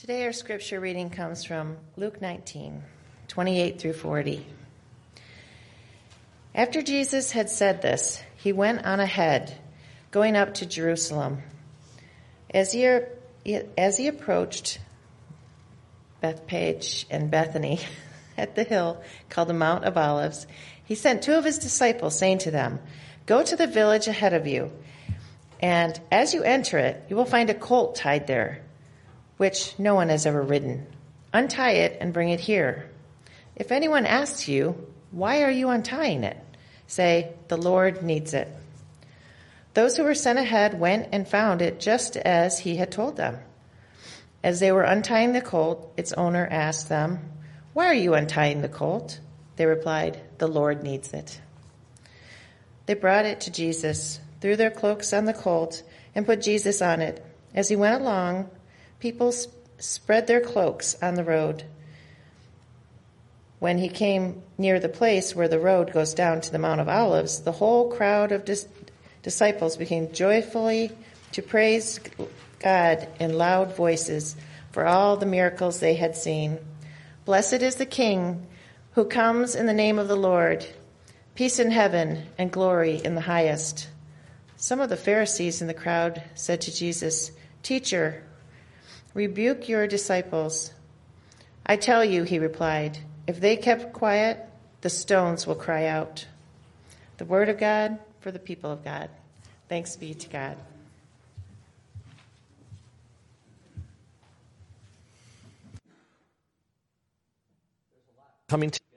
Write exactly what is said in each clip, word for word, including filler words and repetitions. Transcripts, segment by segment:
Today our scripture reading comes from Luke nineteen, twenty-eight through forty. After Jesus had said this, he went on ahead, going up to Jerusalem. As he, as he approached Bethphage and Bethany at the hill called the Mount of Olives, he sent two of his disciples, saying to them, "Go to the village ahead of you, and as you enter it, you will find a colt tied there, which no one has ever ridden. Untie it and bring it here. If anyone asks you, 'Why are you untying it?' say, 'The Lord needs it.'" Those who were sent ahead went and found it just as he had told them. As they were untying the colt, its owner asked them, "Why are you untying the colt?" They replied, "The Lord needs it." They brought it to Jesus, threw their cloaks on the colt, and put Jesus on it. As he went along, people sp- spread their cloaks on the road. When he came near the place where the road goes down to the Mount of Olives, the whole crowd of dis- disciples began joyfully to praise God in loud voices for all the miracles they had seen. "Blessed is the King who comes in the name of the Lord. Peace in heaven and glory in the highest." Some of the Pharisees in the crowd said to Jesus, "Teacher, rebuke your disciples." "I tell you," he replied, "if they kept quiet, the stones will cry out." The word of God for the people of God. Thanks be to God. Coming together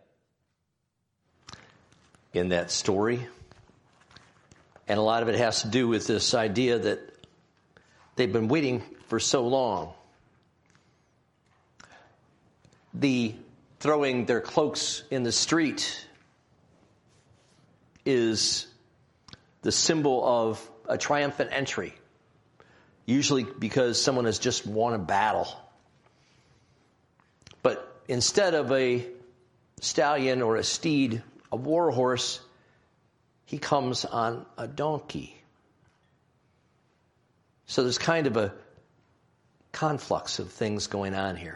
in that story, and a lot of it has to do with this idea that they've been waiting for so long. The throwing their cloaks in the street is the symbol of a triumphant entry, usually because someone has just won a battle. But instead of a stallion or a steed, a war horse, he comes on a donkey. So there's kind of a conflux of things going on here.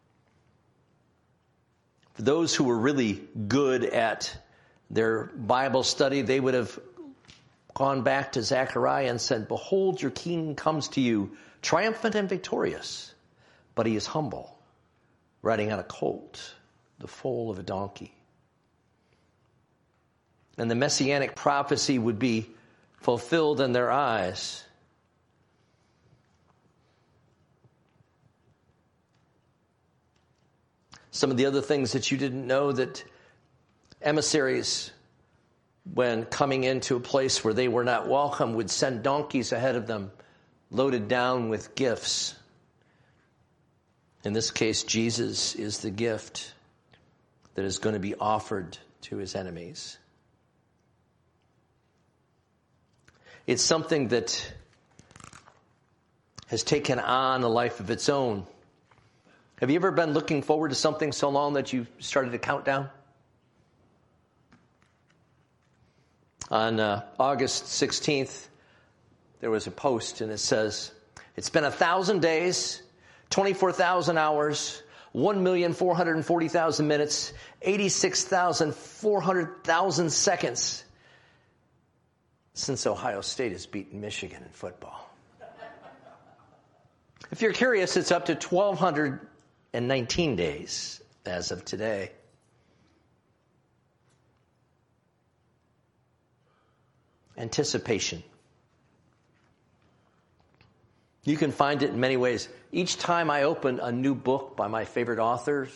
For those who were really good at their Bible study, they would have gone back to Zechariah and said, "Behold, your king comes to you, triumphant and victorious, but he is humble, riding on a colt, the foal of a donkey." And the messianic prophecy would be fulfilled in their eyes. Some of the other things that you didn't know, that emissaries, when coming into a place where they were not welcome, would send donkeys ahead of them, loaded down with gifts. In this case, Jesus is the gift that is going to be offered to his enemies. It's something that has taken on a life of its own. Have you ever been looking forward to something so long that you started to count down? On uh, August sixteenth, there was a post, and it says, "It's been a thousand days, twenty-four thousand hours, one million four hundred forty thousand minutes, eighty-six thousand four hundred thousand seconds since Ohio State has beaten Michigan in football." If you're curious, it's up to twelve hundred nineteen days as of today. Anticipation. You can find it in many ways. Each time I open a new book by my favorite authors,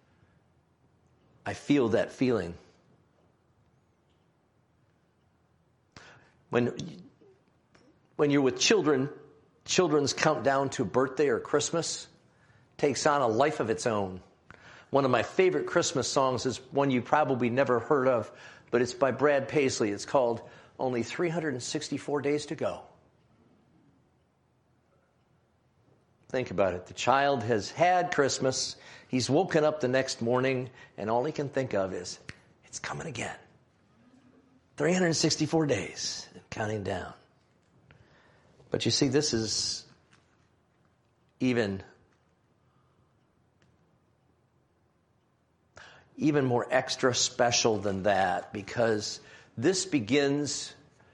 I feel that feeling. When, when you're with children, children's countdown to birthday or Christmas takes on a life of its own. One of my favorite Christmas songs is one you probably never heard of, but it's by Brad Paisley. It's called "Only three hundred sixty-four Days to Go." Think about it. The child has had Christmas. He's woken up the next morning, and all he can think of is, it's coming again. three hundred sixty-four days, counting down. But you see, this is even even more extra special than that, because this begins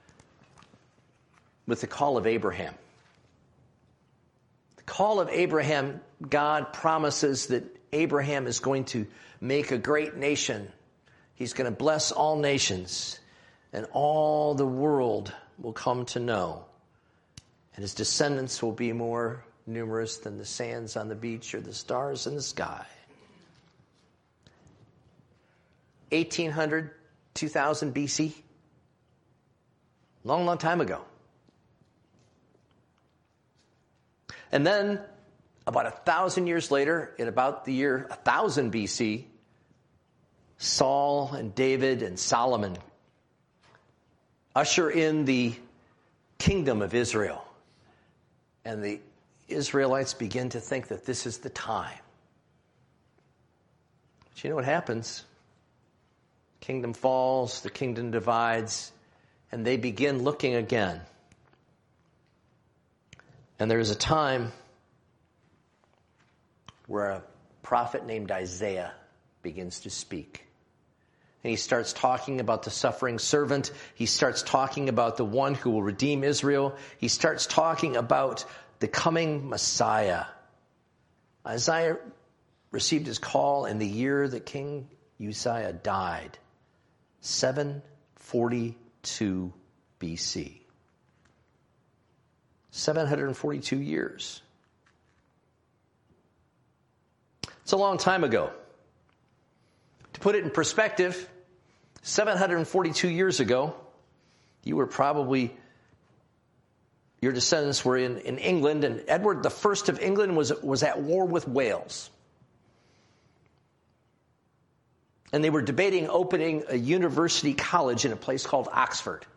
with the call of Abraham. The call of Abraham, God promises that Abraham is going to make a great nation. He's going to bless all nations, and all the world will come to know. And his descendants will be more numerous than the sands on the beach or the stars in the sky. eighteen hundred, two thousand B C. Long, long time ago. And then, about a thousand years later, in about the year one thousand B C, Saul and David and Solomon usher in the kingdom of Israel. And the Israelites begin to think that this is the time. But you know what happens? Kingdom falls, the kingdom divides, and they begin looking again. And there is a time where a prophet named Isaiah begins to speak. And he starts talking about the suffering servant. He starts talking about the one who will redeem Israel. He starts talking about the coming Messiah. Isaiah received his call in the year that King Uzziah died, seven forty-two B C. seven hundred forty-two years. It's a long time ago. To put it in perspective, seven hundred forty-two years ago, you were probably, your descendants were in, in England, and Edward the First of England was, was at war with Wales. And they were debating opening a university college in a place called Oxford.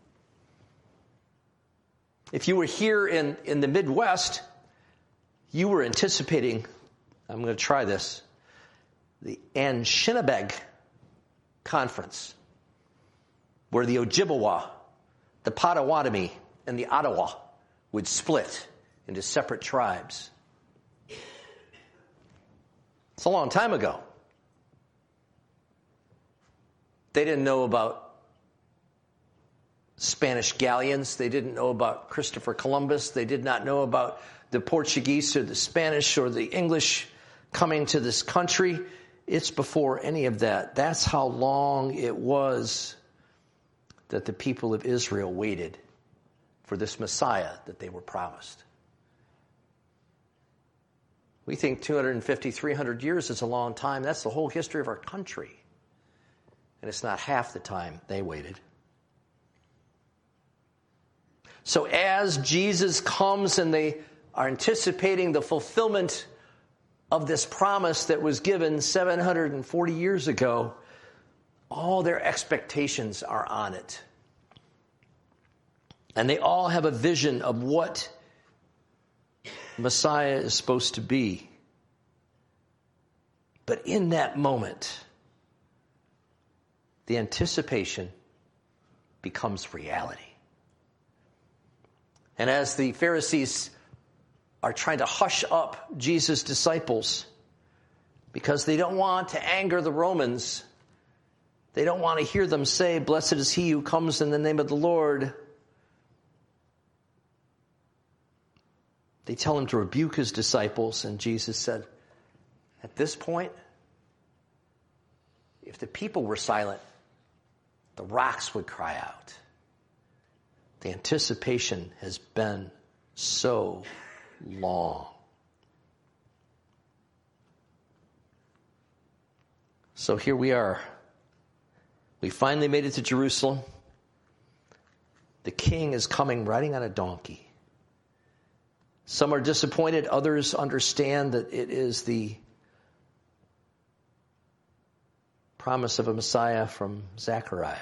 If you were here in, in the Midwest, you were anticipating, I'm going to try this, the Anishinaabe Conference, where the Ojibwa, the Potawatomi, and the Ottawa would split into separate tribes. It's a long time ago. They didn't know about Spanish galleons. They didn't know about Christopher Columbus. They did not know about the Portuguese or the Spanish or the English coming to this country. It's before any of that. That's how long it was that the people of Israel waited for this Messiah that they were promised. We think two hundred fifty, three hundred years is a long time. That's the whole history of our country. And it's not half the time they waited. So as Jesus comes and they are anticipating the fulfillment of this promise that was given seven hundred forty years ago, all their expectations are on it. And they all have a vision of what Messiah is supposed to be. But in that moment, the anticipation becomes reality. And as the Pharisees are trying to hush up Jesus' disciples because they don't want to anger the Romans, they don't want to hear them say, "Blessed is he who comes in the name of the Lord," they tell him to rebuke his disciples, and Jesus said, at this point, if the people were silent, the rocks would cry out. The anticipation has been so long. So here we are. We finally made it to Jerusalem. The king is coming riding on a donkey. Some are disappointed. Others understand that it is the promise of a Messiah from Zechariah.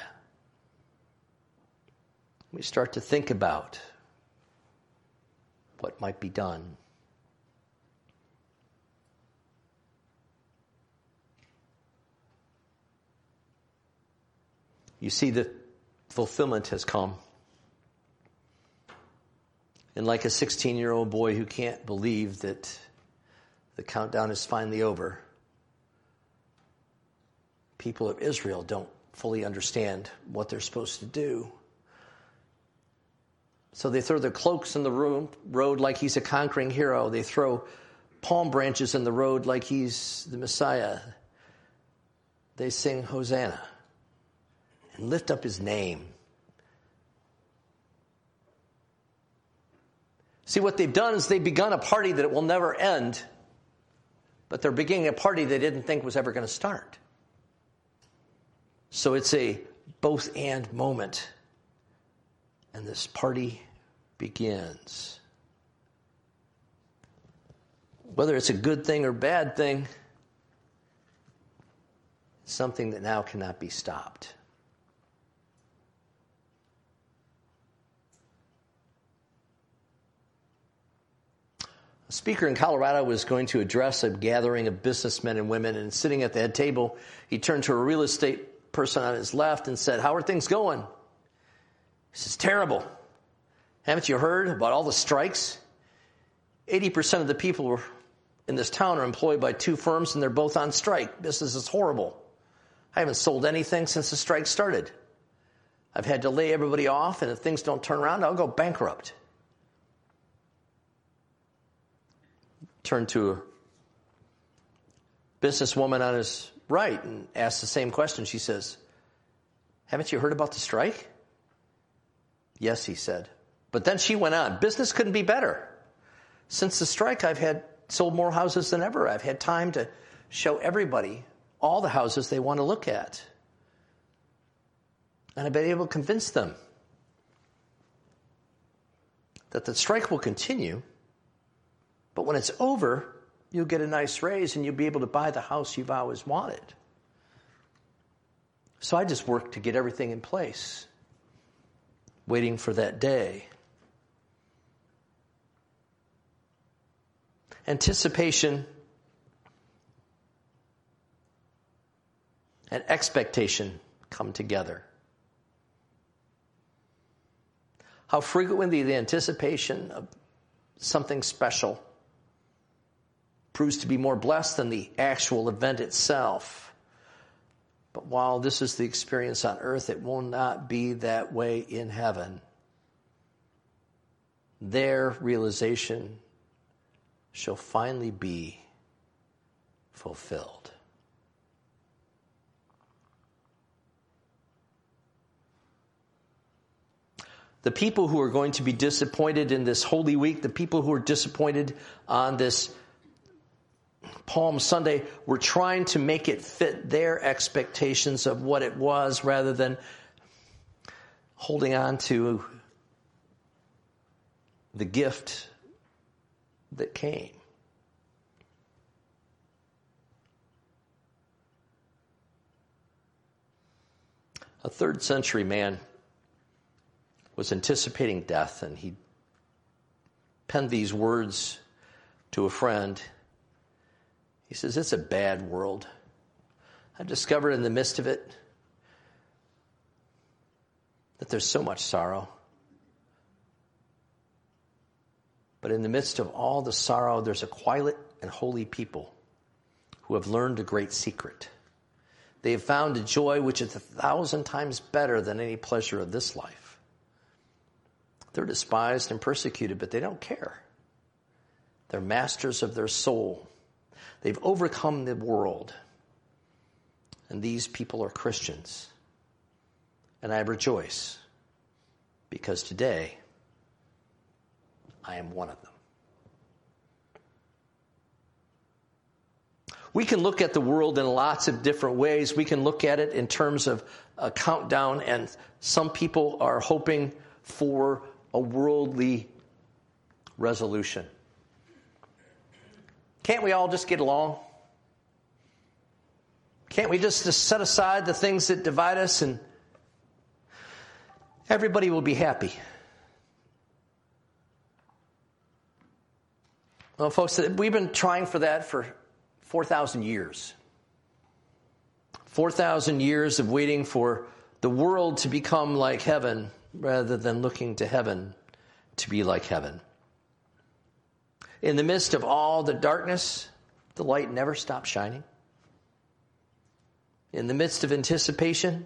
We start to think about what might be done. You see, the fulfillment has come. And like a sixteen-year-old boy who can't believe that the countdown is finally over, people of Israel don't fully understand what they're supposed to do. So they throw their cloaks in the room, road like he's a conquering hero. They throw palm branches in the road like he's the Messiah. They sing Hosanna and lift up his name. See, what they've done is they've begun a party that will never end, but they're beginning a party they didn't think was ever going to start. So it's a both and moment. And this party begins. Whether it's a good thing or bad thing, it's something that now cannot be stopped. A speaker in Colorado was going to address a gathering of businessmen and women, and sitting at the head table, he turned to a real estate person on his left and said, "How are things going?" He says, "Terrible. Haven't you heard about all the strikes? eighty percent of the people in this town are employed by two firms, and they're both on strike. Business is horrible. I haven't sold anything since the strike started. I've had to lay everybody off, and if things don't turn around, I'll go bankrupt." Turned to a businesswoman on his right and asked the same question. She says, "Haven't you heard about the strike?" "Yes," he said. But then she went on, "Business couldn't be better. Since the strike, I've had sold more houses than ever. I've had time to show everybody all the houses they want to look at. And I've been able to convince them that the strike will continue, but when it's over, you'll get a nice raise and you'll be able to buy the house you've always wanted. So I just worked to get everything in place, waiting for that day." Anticipation and expectation come together. How frequently the anticipation of something special proves to be more blessed than the actual event itself. But while this is the experience on earth, it will not be that way in heaven. Their realization shall finally be fulfilled. The people who are going to be disappointed in this Holy Week, the people who are disappointed on this Palm Sunday, were trying to make it fit their expectations of what it was rather than holding on to the gift that came. A third century man was anticipating death, and he penned these words to a friend. He says, "It's a bad world. I've discovered in the midst of it that there's so much sorrow. But in the midst of all the sorrow, there's a quiet and holy people who have learned a great secret. They have found a joy which is a thousand times better than any pleasure of this life. They're despised and persecuted, but they don't care. They're masters of their soul. They've overcome the world. And these people are Christians. And I rejoice because today I am one of them." We can look at the world in lots of different ways. We can look at it in terms of a countdown, and some people are hoping for a worldly resolution. Can't we all just get along? Can't we just, just set aside the things that divide us and everybody will be happy? Well, folks, we've been trying for that for four thousand years. four thousand years of waiting for the world to become like heaven rather than looking to heaven to be like heaven. In the midst of all the darkness, the light never stops shining. In the midst of anticipation,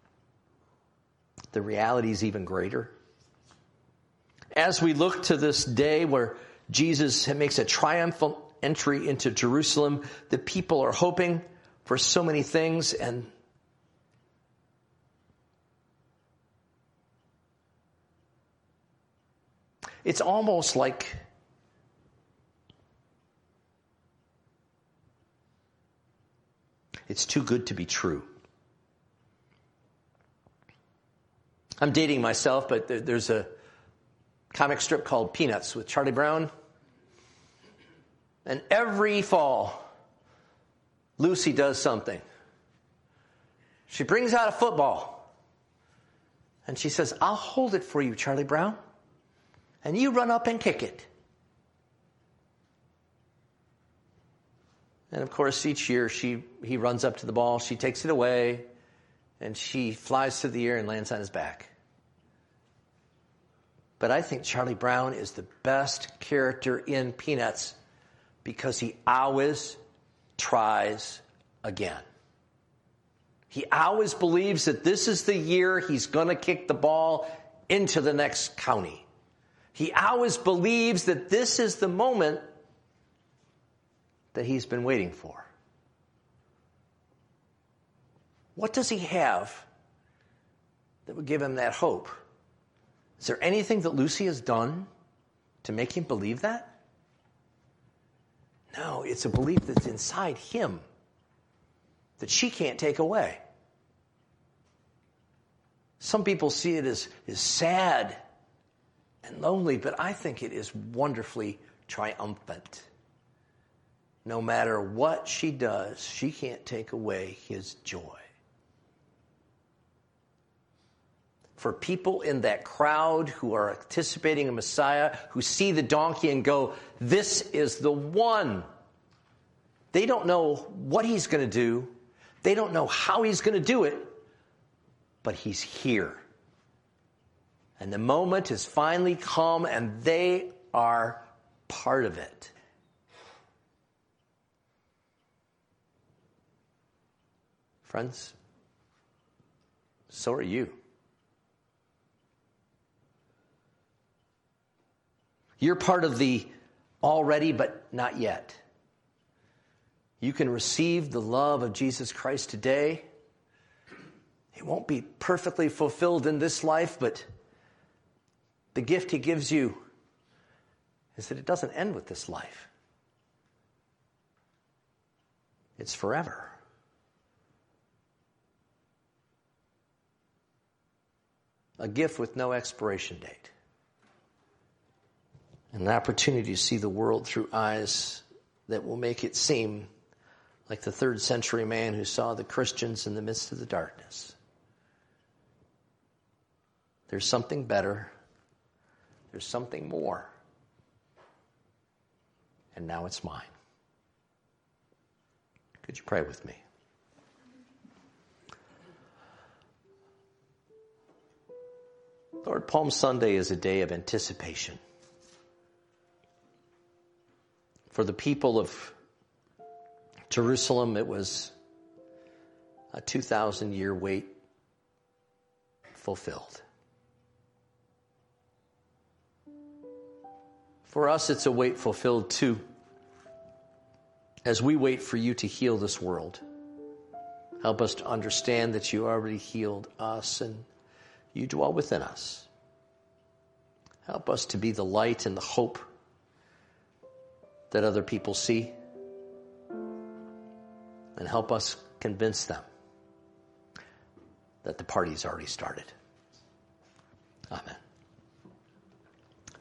the reality is even greater. As we look to this day where Jesus makes a triumphant entry into Jerusalem, the people are hoping for so many things, and it's almost like it's too good to be true. I'm dating myself, but there's a comic strip called Peanuts with Charlie Brown. And every fall, Lucy does something. She brings out a football. And she says, I'll hold it for you, Charlie Brown. And you run up and kick it. And of course, each year she he runs up to the ball, she takes it away, and she flies through the air and lands on his back. But I think Charlie Brown is the best character in Peanuts because he always tries again. He always believes that this is the year he's going to kick the ball into the next county. He always believes that this is the moment that he's been waiting for. What does he have that would give him that hope? Is there anything that Lucy has done to make him believe that? No, it's a belief that's inside him that she can't take away. Some people see it as, as sad and lonely, but I think it is wonderfully triumphant. No matter what she does, she can't take away his joy. For people in that crowd who are anticipating a Messiah, who see the donkey and go, this is the one. They don't know what he's going to do. They don't know how he's going to do it, but he's here. And the moment has finally come, and they are part of it. Friends, so are you. You're part of the already but not yet. You can receive the love of Jesus Christ today. It won't be perfectly fulfilled in this life, but the gift he gives you is that it doesn't end with this life. It's forever. A gift with no expiration date. An opportunity to see the world through eyes that will make it seem like the third century man who saw the Christians in the midst of the darkness. There's something better. There's something more. And now it's mine. Could you pray with me? Lord, Palm Sunday is a day of anticipation. For the people of Jerusalem, it was a two thousand year wait fulfilled. For us, it's a wait fulfilled too, as we wait for you to heal this world. Help us to understand that you already healed us and you dwell within us. Help us to be the light and the hope that other people see, and help us convince them that the party's already started.